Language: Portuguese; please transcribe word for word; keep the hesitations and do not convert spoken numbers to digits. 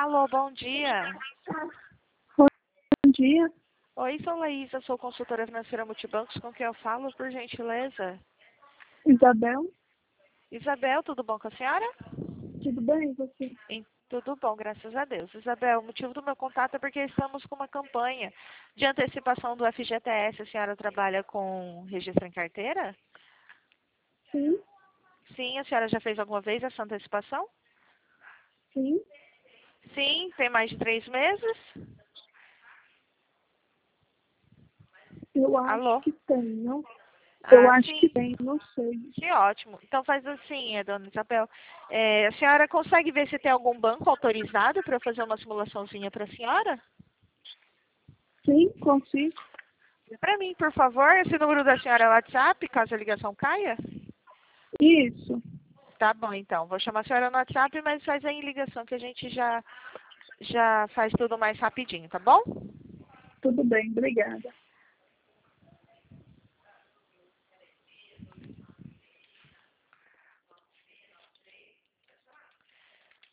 Alô, bom dia. Bom dia, Oi, sou Laísa, sou consultora financeira Multibancos, com quem eu falo, por gentileza? Isabel. Isabel, tudo bom com a senhora? Tudo bem, e você? Em- Tudo bom, graças a Deus. Isabel, o motivo do meu contato é porque estamos com uma campanha de antecipação do F G T S. A senhora trabalha com registro em carteira? Sim, Sim, a senhora já fez alguma vez essa antecipação? sim. Sim, tem mais de três meses? Eu acho Alô? que tem, não? Eu Ah, acho que sim. tem, não sei. Que ótimo. Então faz assim, eh, dona Isabel. Eh, a senhora consegue ver se tem algum banco autorizado para eu fazer uma simulaçãozinha para a senhora? Sim, consigo. Para mim, por favor, esse número da senhora é o WhatsApp, caso a ligação caia? Isso. Tá bom, então. Vou chamar a senhora no WhatsApp, mas faz aí em ligação que a gente já, já faz tudo mais rapidinho, tá bom? Tudo bem, obrigada.